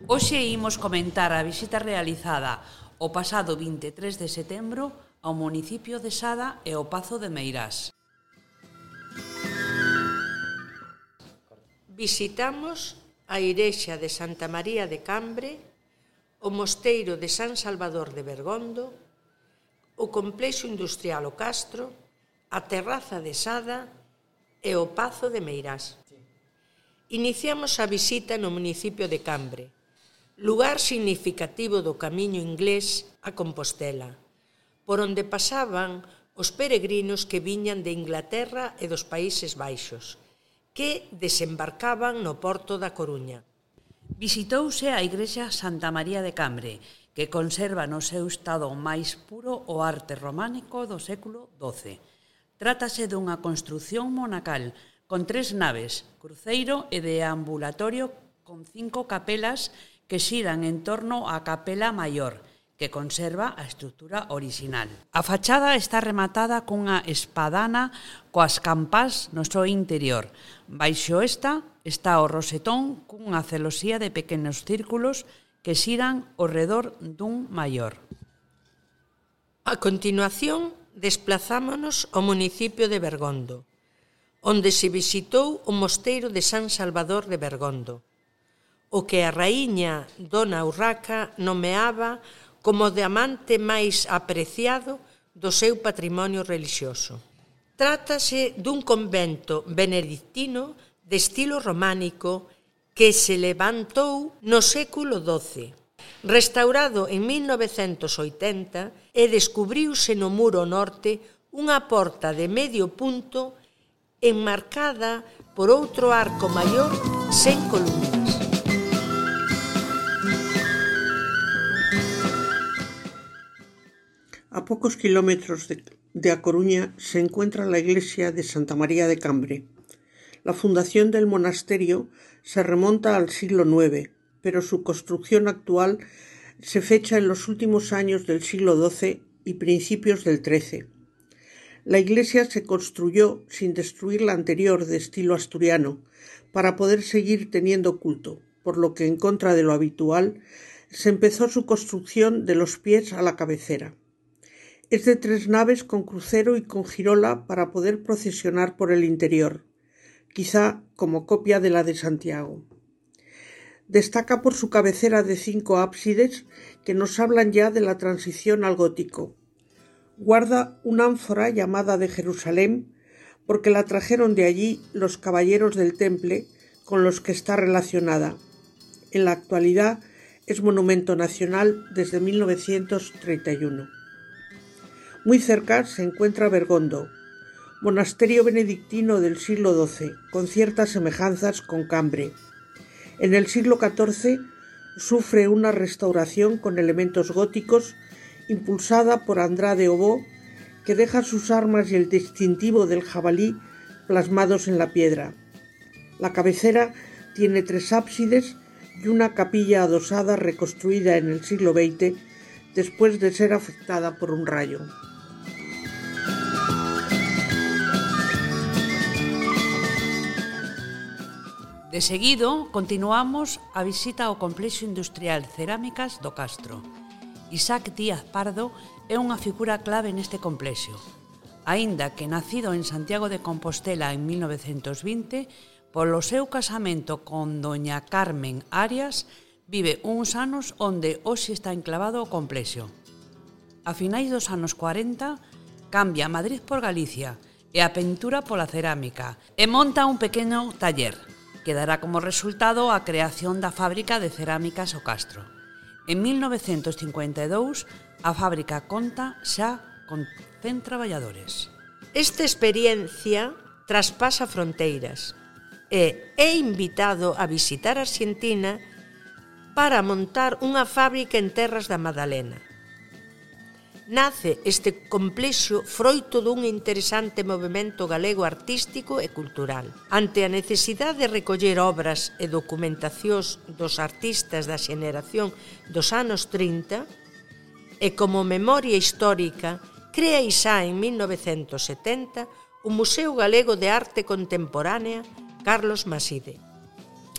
Hoxe imos comentar a visita realizada o pasado 23 de setembro ao municipio de Sada e ao Pazo de Meirás. Visitamos a igrexa de Santa María de Cambre, o mosteiro de San Salvador de Bergondo, o complexo industrial O Castro, a terraza de Sada e o Pazo de Meirás. Iniciamos a visita no municipio de Cambre, lugar significativo do camiño inglés a Compostela, por onde pasaban os peregrinos que viñan de Inglaterra e dos Países Baixos, que desembarcaban no porto da Coruña. Visitouse a igrexa Santa María de Cambre, que conserva no seu estado máis puro o arte románico do século XII. Trátase dunha construción monacal con 3 naves, cruceiro e deambulatorio con 5 capelas que xiran en torno á capela maior, que conserva a estrutura orixinal. A fachada está rematada cunha espadana coas campás no seu interior. Baixo esta está o rosetón cunha celosía de pequenos círculos que xiran ao redor dun maior. A continuación, desplazámonos ao municipio de Bergondo, onde se visitou o mosteiro de San Salvador de Bergondo, o que a raíña Dona Urraca nomeaba como o diamante máis apreciado do seu patrimonio relixioso. Trátase dun convento benedictino de estilo románico que se levantou no século XII, restaurado en 1980 e descubriuse no muro norte unha porta de medio punto enmarcada por outro arco maior sen columnas. A pocos kilómetros de A Coruña se encuentra la iglesia de Santa María de Cambre. La fundación del monasterio se remonta al siglo IX, pero su construcción actual se fecha en los últimos años del siglo XII y principios del XIII. La iglesia se construyó sin destruir la anterior de estilo asturiano, para poder seguir teniendo culto, por lo que en contra de lo habitual se empezó su construcción de los pies a la cabecera. Es de 3 naves con crucero y con girola para poder procesionar por el interior, quizá como copia de la de Santiago. Destaca por su cabecera de 5 ábsides que nos hablan ya de la transición al gótico. Guarda una ánfora llamada de Jerusalén porque la trajeron de allí los caballeros del Temple con los que está relacionada. En la actualidad es monumento nacional desde 1931. Muy cerca se encuentra Bergondo, monasterio benedictino del siglo XII, con ciertas semejanzas con Cambre. En el siglo XIV sufre una restauración con elementos góticos impulsada por Andrade Obó, que deja sus armas y el distintivo del jabalí plasmados en la piedra. La cabecera tiene 3 ábsides y una capilla adosada reconstruida en el siglo XX después de ser afectada por un rayo. De seguido, continuamos a visita ao complexo industrial Cerámicas do Castro. Isaac Díaz Pardo é unha figura clave neste complexo. Aínda que nacido en Santiago de Compostela en 1920, polo seu casamento con doña Carmen Arias, vive uns anos onde hoxe está enclavado o complexo. A finais dos anos 40, cambia Madrid por Galicia e a pintura pola cerámica e monta un pequeno taller, que dará como resultado a creación da fábrica de cerámicas O Castro. En 1952, a fábrica conta xa con 100 traballadores. Esta experiencia traspasa fronteiras e é invitado a visitar Arxentina para montar unha fábrica en terras da Madalena. Nace este complexo froito dun interesante movemento galego artístico e cultural. Ante a necesidade de recoller obras e documentacións dos artistas da xeneración dos anos 30 e como memoria histórica, crea xa en 1970 o Museo Galego de Arte Contemporánea Carlos Maside.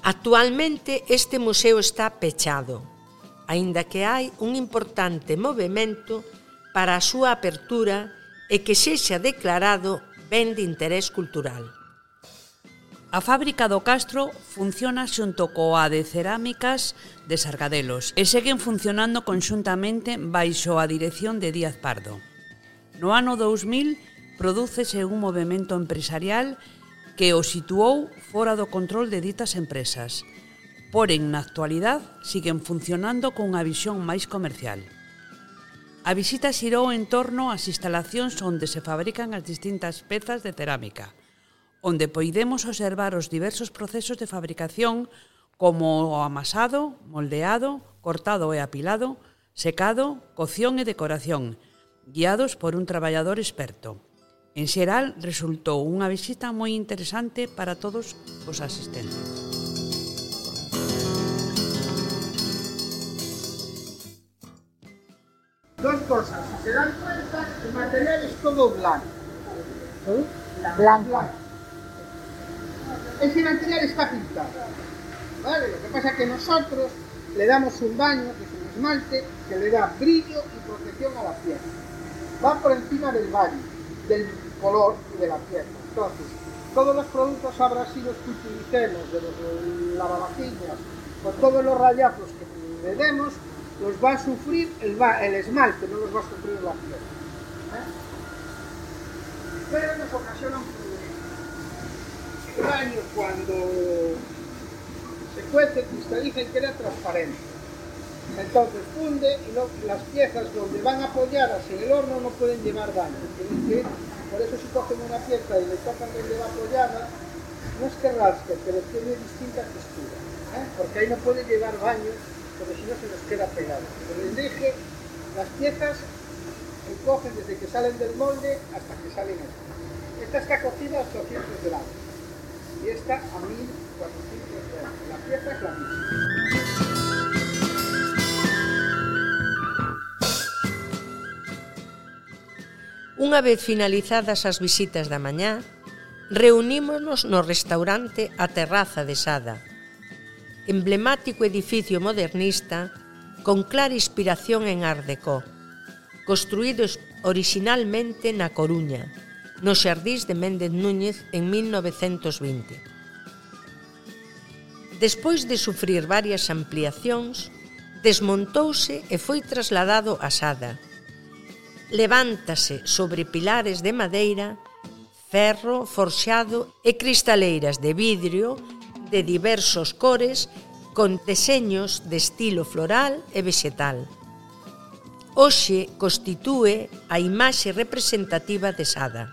Actualmente este museo está pechado, aínda que hai un importante movemento para a súa apertura e que sexa declarado ben de interés cultural. A fábrica do Castro funciona xunto coa de cerámicas de Sargadelos e seguen funcionando conxuntamente baixo a dirección de Díaz Pardo. No ano 2000 prodúcese un movemento empresarial que o situou fora do control de ditas empresas, porén na actualidade siguen funcionando cunha visión máis comercial. A visita xirou en torno ás instalacións onde se fabrican as distintas pezas de cerámica, onde poidemos observar os diversos procesos de fabricación como o amasado, moldeado, cortado e apilado, secado, cocción e decoración, guiados por un traballador experto. En xeral, resultou unha visita moi interesante para todos os asistentes. Dos cosas, si se dan cuenta, el material es todo blanco. Blanco. Ese material está pintado, ¿vale? Lo que pasa es que nosotros le damos un baño, que es un esmalte, que le da brillo y protección a la pieza. Va por encima del baño, del color y de la pieza. Entonces, todos los productos abrasivos que utilicemos, de los lavavajillas, o todos los rayazos que le demos, los va a sufrir el esmalte, no los va a sufrir la pieza. Pero nos ocasiona un problema. El baño, cuando se cuece, cristaliza y queda transparente. Entonces funde y las piezas donde van a apoyadas en el horno no pueden llevar baño. Por eso si cogen una pieza y le tocan donde va apoyada, no es que rasque, pero tiene distinta textura, porque ahí no puede llevar baño, porque si no se nos queda pegado. Pero les deje, las piezas se cogen desde que salen del molde hasta que salen aquí. Esta está cocida a 800 grados y esta a 1400 grados. La pieza es la misma. Unha vez finalizadas as visitas da mañá, reunímonos no restaurante A Terraza de Sada, emblemático edificio modernista con clara inspiración en Art Deco, construído orixinalmente na Coruña, nos xardís de Méndez Núñez en 1920. Despois de sufrir varias ampliacións, desmontouse e foi trasladado a Sada. Levántase sobre pilares de madeira, ferro forxado e cristaleiras de vidrio de diversos cores con deseños de estilo floral e vexetal. Hoxe constitúe a imaxe representativa de Sada.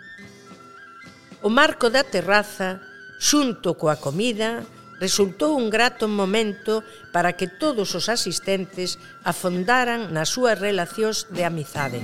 O marco da terraza, xunto coa comida, resultou un grato momento para que todos os asistentes afondaran nas súas relacións de amizade.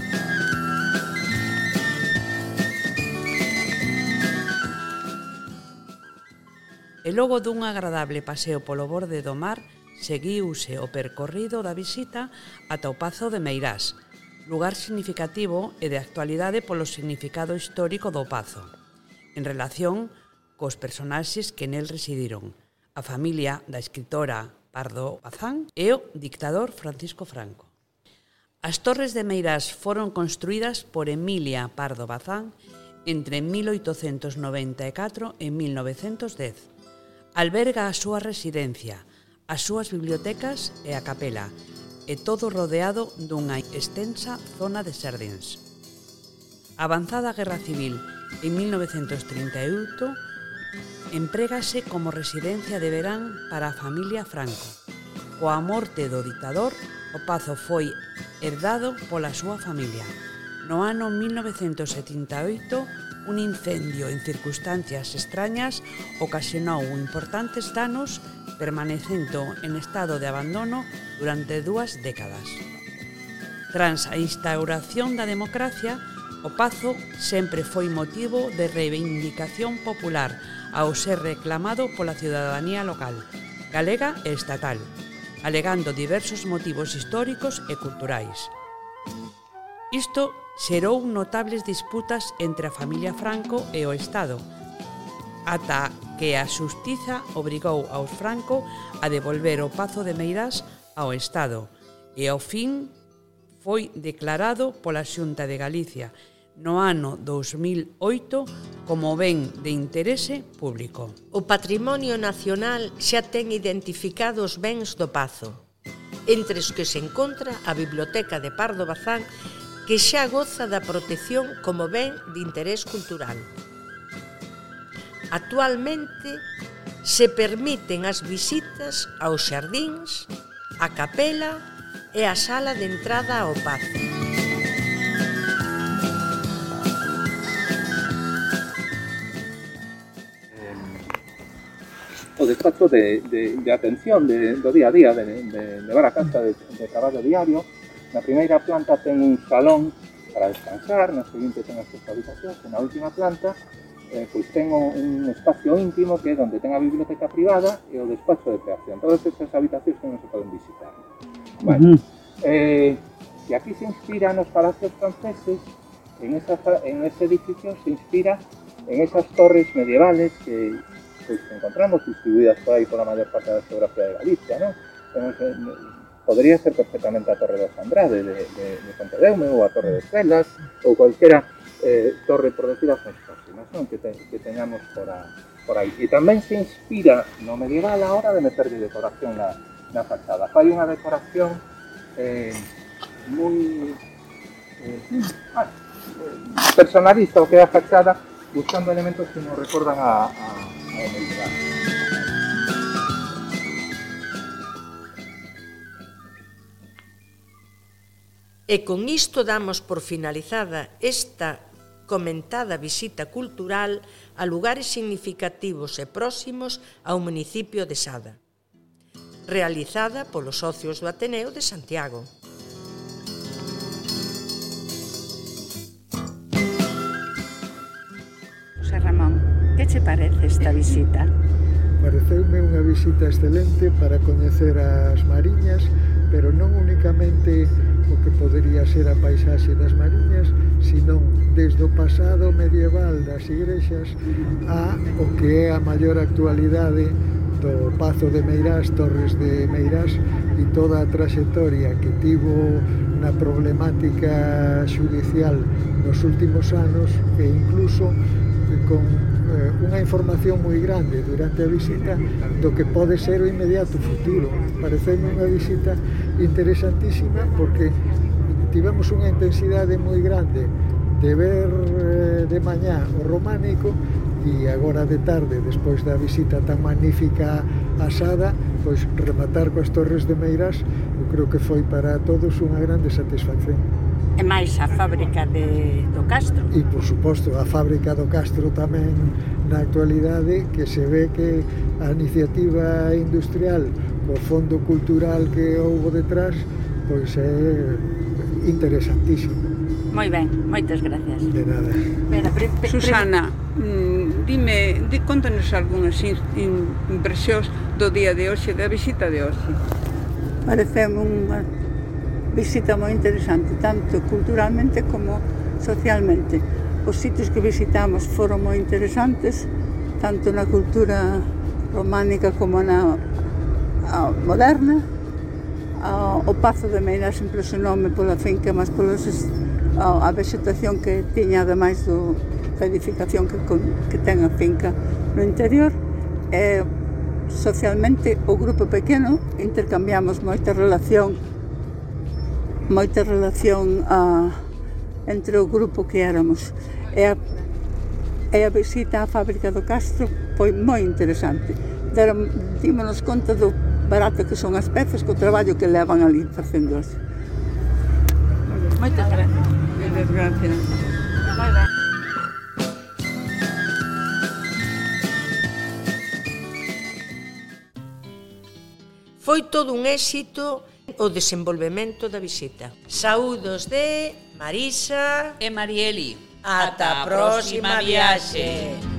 E logo dun agradable paseo polo borde do mar, seguiuse o percorrido da visita ata o Pazo de Meirás, lugar significativo e de actualidade polo significado histórico do Pazo, en relación cos personaxes que nel residiron, a familia da escritora Pardo Bazán e o dictador Francisco Franco. As torres de Meirás foron construídas por Emilia Pardo Bazán entre 1894 e 1910. Alberga a súa residencia, as súas bibliotecas e a capela, e todo rodeado dunha extensa zona de xardíns. Avanzada a Guerra Civil en 1938, emprégase como residencia de verán para a familia Franco. Coa morte do dictador, o pazo foi herdado pola súa familia. No ano 1978, un incendio en circunstancias extrañas ocasionou importantes danos, permanecendo en estado de abandono durante 2 décadas. Tras a instauración da democracia, o pazo sempre foi motivo de reivindicación popular ao ser reclamado pola ciudadanía local, galega e estatal, alegando diversos motivos históricos e culturais. Isto xerou notables disputas entre a familia Franco e o Estado, ata que a xustiza obrigou aos Franco a devolver o Pazo de Meirás ao Estado e ao fin foi declarado pola Xunta de Galicia no ano 2008 como ben de interese público. O Patrimonio Nacional xa ten identificado os bens do Pazo, entre os que se encontra a Biblioteca de Pardo Bazán, que xa goza da protección como ben de interés cultural. Actualmente se permiten as visitas aos xardíns, a capela e a sala de entrada ao Pazo. O despacho de atención do día a día, de levar a casa de traballo diario. Na primeira planta ten un salón para descansar, na seguinte ten as súas habitacións, e na última planta pois ten un espacio íntimo que é onde ten a biblioteca privada e o despacho de creación. Todas estas habitacións que non se poden visitar. Bueno, e aquí se inspira nos palacios franceses, en ese edificio se inspira en esas torres medievales que encontramos distribuidas por aí pola maior parte da geografía de Galicia, ¿no? Podría ser perfectamente a Torre dos Andrade de Pontedeume ou a Torre de Celas ou cualquiera torre, por decir as máis próximas, ¿no? que teñamos por aí. E tamén se inspira no medieval a hora de meterle decoración na fachada. Fai unha decoración moi personalista o que é a fachada, buscando elementos que nos recordan a medieval. E con isto damos por finalizada esta comentada visita cultural a lugares significativos e próximos ao municipio de Sada, realizada polos socios do Ateneo de Santiago. José Ramón, que che parece esta visita? Pareceume unha visita excelente para coñecer as Mariñas, pero non únicamente o que podería ser a paisaxe das Mariñas, sino desde o pasado medieval das igrexas a o que é a maior actualidade do Pazo de Meirás, Torres de Meirás, e toda a traxectoria que tivo na problemática xudicial nos últimos anos e incluso con unha información moi grande durante a visita do que pode ser o inmediato futuro. Pareceume unha visita interesantísima porque tivemos unha intensidade moi grande de ver de mañá o románico e agora de tarde, despois da visita tan magnífica a Sada, pois rematar coas Torres de Meirás, eu creo que foi para todos unha grande satisfacción. E máis a fábrica do Castro. E, por suposto, a fábrica do Castro tamén na actualidade, que se ve que a iniciativa industrial, o fondo cultural que houbo detrás, pois é interesantísimo. Moi ben, moitas gracias. De nada. Susana, contanos algunhas impresións do día de hoxe, da visita de hoxe. Pareceme unha visita moi interesante, tanto culturalmente como socialmente. Os sitios que visitamos foron moi interesantes, tanto na cultura románica como na moderna. O Pazo de Meirás impresionoume pola finca, mas pola a vegetación que tiña, ademais da edificación que ten a finca no interior. Socialmente, o grupo pequeno, intercambiamos moita relación entre o grupo que éramos. E a visita á fábrica do Castro foi moi interesante. Dímonos conta do barato que son as pezas, co traballo que levan ali facendo así. Moitas gracias. Moitas gracias. Moi ben. Foi todo un éxito o desenvolvemento da visita. Saúdos de Marisa e Marieli. Ata a próxima viaxe.